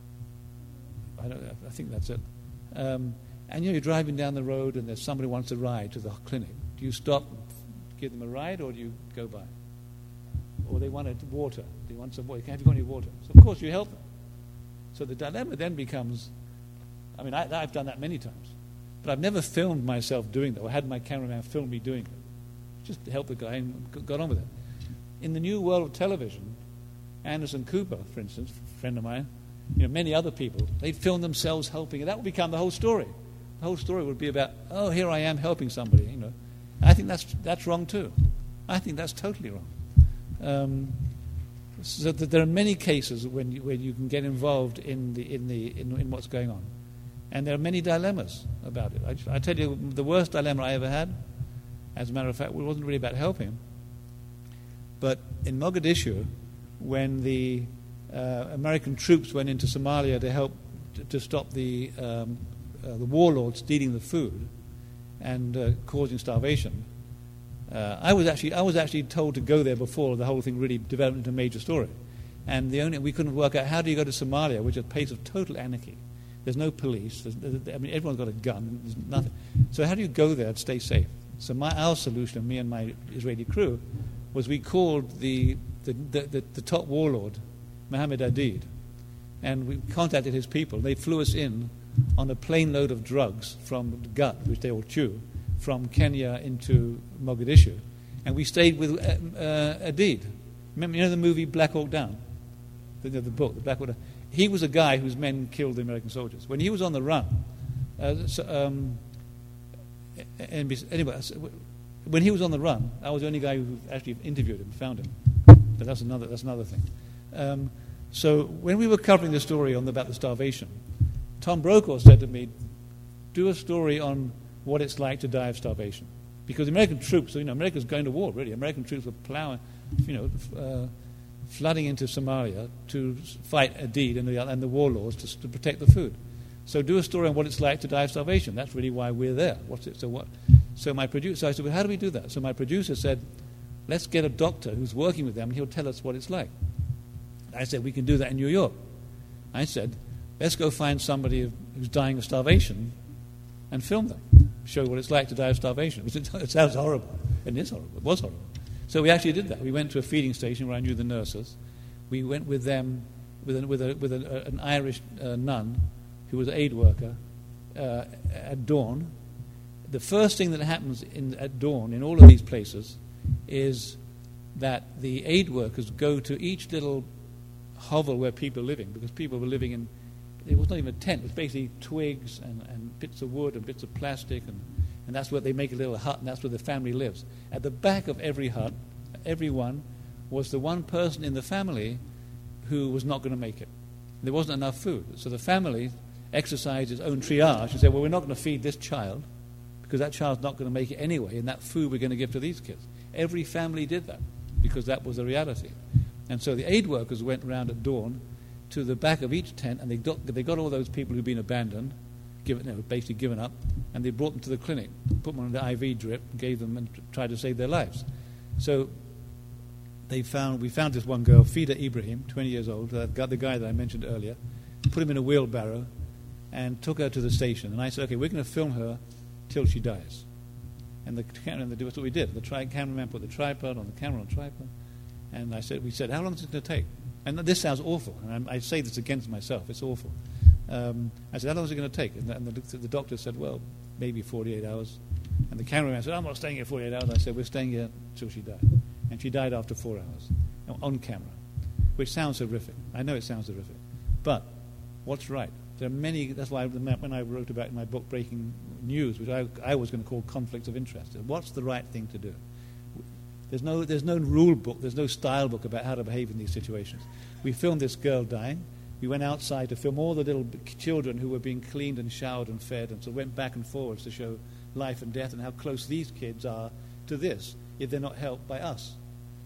I think that's it. And you know, you're driving down the road, and there's somebody who wants a ride to the clinic. Do you stop, give them a ride, or do you go by? Or they wanted water. They want some water. Have you got any water? So of course you help them. So the dilemma then becomes. I mean, I've done that many times, but I've never filmed myself doing that, or had my cameraman film me doing it, just to help the guy and got on with it. In the new world of television, Anderson Cooper, for instance, a friend of mine, you know, many other people, they'd film themselves helping, and that would become the whole story. The whole story would be about, oh, here I am helping somebody, you know. I think that's wrong too. I think that's totally wrong. So that there are many cases when you can get involved in what's going on. And there are many dilemmas about it. I tell you, the worst dilemma I ever had, as a matter of fact, it wasn't really about helping. But in Mogadishu, when the American troops went into Somalia to help to stop the warlords stealing the food and causing starvation, I was actually told to go there before the whole thing really developed into a major story. And we couldn't work out, how do you go to Somalia, which is a place of total anarchy? There's no police. Everyone's got a gun. There's nothing. So how do you go there and stay safe? So our solution, me and my Israeli crew, was we called the top warlord, Mohammed Adid, and we contacted his people. They flew us in on a plane load of drugs from gut, which they all chew, from Kenya into Mogadishu, and we stayed with Adid. Remember, you know the movie Black Hawk Down, the book, the Black Hawk Down. He was a guy whose men killed the American soldiers. When he was on the run, when he was on the run, I was the only guy who actually interviewed him, found him. But that's another thing. So when we were covering the story about the starvation, Tom Brokaw said to me, "Do a story on what it's like to die of starvation," because the American troops, you know, America's going to war. Really, American troops were plowing, flooding into Somalia to fight Adid and the warlords to protect the food. So do a story on what it's like to die of starvation. That's really why we're there. So my producer, I said, well, how do we do that? So my producer said, let's get a doctor who's working with them, and he'll tell us what it's like. I said, we can do that in New York. I said, let's go find somebody who's dying of starvation and film them, show what it's like to die of starvation. It sounds horrible, and it is horrible. It was horrible. So we actually did that. We went to a feeding station where I knew the nurses. We went with them, with an Irish nun who was an aid worker at dawn. The first thing that happens at dawn in all of these places is that the aid workers go to each little hovel where people are living, because people were living in, it was not even a tent, it was basically twigs and bits of wood and bits of plastic, and that's where they make a little hut, and that's where the family lives. At the back of every hut, everyone was the one person in the family who was not going to make it. There wasn't enough food. So the family exercised its own triage and said, well, we're not going to feed this child because that child's not going to make it anyway, and that food we're going to give to these kids. Every family did that because that was the reality. And so the aid workers went around at dawn to the back of each tent, and they got all those people who'd been abandoned, basically given up, and they brought them to the clinic, put them on the IV drip, gave them, and tried to save their lives. So we found this one girl, Fida Ibrahim, 20 years old, the guy that I mentioned earlier, put him in a wheelbarrow and took her to the station. And I said, okay, we're going to film her till she dies. And that's what we did. The cameraman put the tripod on the camera on the tripod. And we said, how long is it going to take? And this sounds awful. And I say this against myself. It's awful. I said, how long is it going to take? And the doctor said, well, maybe 48 hours. And the cameraman said, I'm not staying here 48 hours. I said, we're staying here till she died. And she died after 4 hours, on camera, which sounds horrific. I know it sounds horrific. But what's right? There are many, that's why when I wrote about in my book Breaking News, which I was going to call conflicts of interest, what's the right thing to do? There's no rule book, there's no style book about how to behave in these situations. We filmed this girl dying. We went outside to film all the little children who were being cleaned and showered and fed, and so went back and forwards to show life and death and how close these kids are to this if they're not helped by us.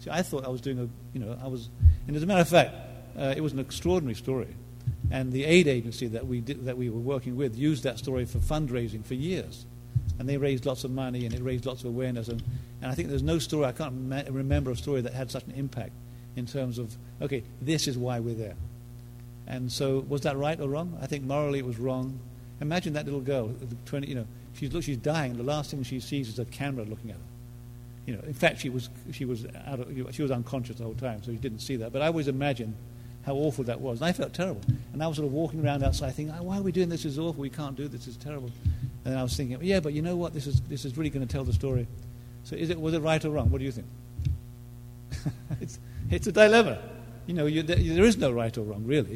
See, I thought I was doing and as a matter of fact, it was an extraordinary story. And the aid agency that we were working with used that story for fundraising for years. And they raised lots of money, and it raised lots of awareness. And I think there's no story, I can't remember a story that had such an impact in terms of, okay, this is why we're there. And so, was that right or wrong? I think morally it was wrong. Imagine that little girl, she's dying, and the last thing she sees is a camera looking at her. In fact, she was unconscious the whole time, so she didn't see that. But I always imagined how awful that was. And I felt terrible. And I was sort of walking around outside thinking, why are we doing this? This is awful. We can't do this. It's terrible. And I was thinking, yeah, but you know what? This is really going to tell the story. So was it right or wrong? What do you think? It's a dilemma. There is no right or wrong, really.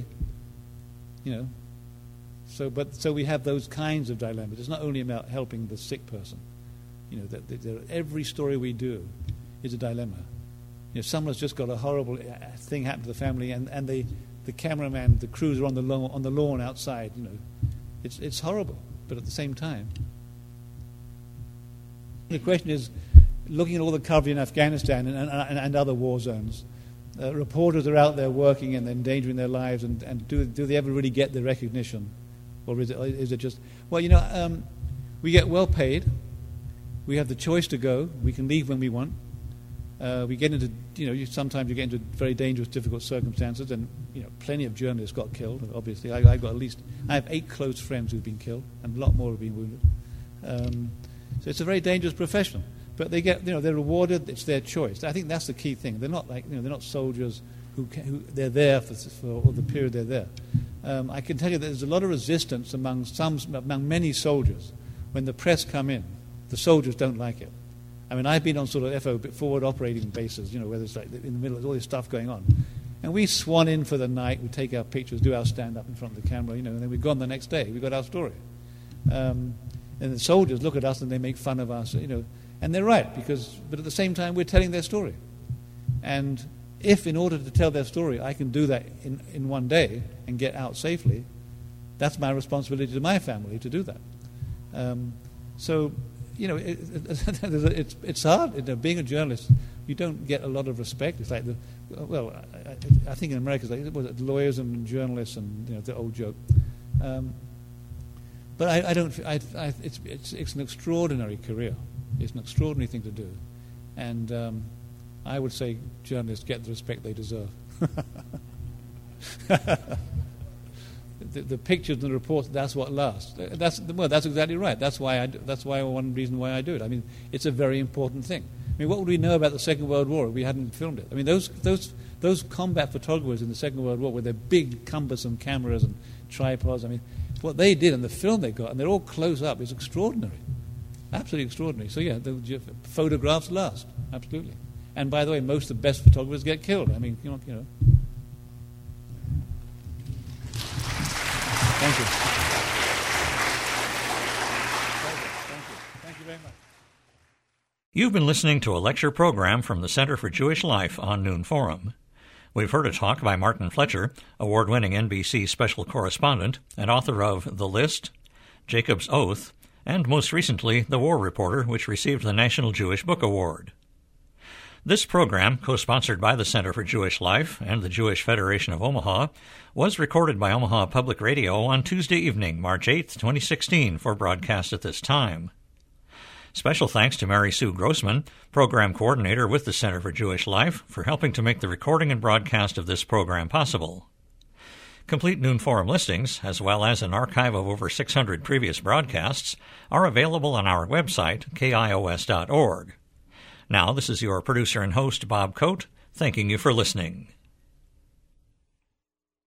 So we have those kinds of dilemmas. It's not only about helping the sick person. Every story we do is a dilemma. Someone's just got a horrible thing happen to the family, and the cameraman, the crews are on the lawn outside. It's horrible, but at the same time, the question is, looking at all the coverage in Afghanistan and other war zones, reporters are out there working and endangering their lives, and do they ever really get the recognition, or is it just we get well paid, we have the choice to go, we can leave when we want. We get into, sometimes you get into very dangerous, difficult circumstances, and plenty of journalists got killed. Obviously, I have 8 close friends who've been killed, and a lot more have been wounded. So it's a very dangerous profession. But they get, they're rewarded. It's their choice. I think that's the key thing. They're not they're not soldiers who they're there for all the period they're there. I can tell you that there's a lot of resistance among many soldiers when the press come in. The soldiers don't like it. I mean, I've been on sort of FO forward operating bases, where there's like in the middle of all this stuff going on. And we swan in for the night, we take our pictures, do our stand-up in front of the camera, and then we're gone the next day. We've got our story. And the soldiers look at us and they make fun of us, and they're right, but at the same time, we're telling their story. And if, in order to tell their story, I can do that in one day and get out safely, that's my responsibility to my family to do that. It's hard. Being a journalist, you don't get a lot of respect. It's like I think in America, it's lawyers and journalists and the old joke. But I don't. It's an extraordinary career. It's an extraordinary thing to do, and I would say journalists get the respect they deserve. The pictures and the reports, that's what lasts. That's exactly right. That's one reason why I do it. I mean, it's a very important thing. I mean, what would we know about the Second World War if we hadn't filmed it? I mean, those combat photographers in the Second World War with their big cumbersome cameras and tripods, I mean, what they did and the film they got, and they're all close up, is extraordinary. Absolutely extraordinary. So yeah, the photographs last. Absolutely. And by the way, most of the best photographers get killed. I mean, Thank you. Thank you very much. You've been listening to a lecture program from the Center for Jewish Life on Noon Forum. We've heard a talk by Martin Fletcher, award-winning NBC special correspondent and author of The List, Jacob's Oath, and most recently, The War Reporter, which received the National Jewish Book Award. This program, co-sponsored by the Center for Jewish Life and the Jewish Federation of Omaha, was recorded by Omaha Public Radio on Tuesday evening, March 8, 2016, for broadcast at this time. Special thanks to Mary Sue Grossman, Program Coordinator with the Center for Jewish Life, for helping to make the recording and broadcast of this program possible. Complete Noon Forum listings, as well as an archive of over 600 previous broadcasts, are available on our website, kios.org. Now, this is your producer and host, Bob Coate, thanking you for listening.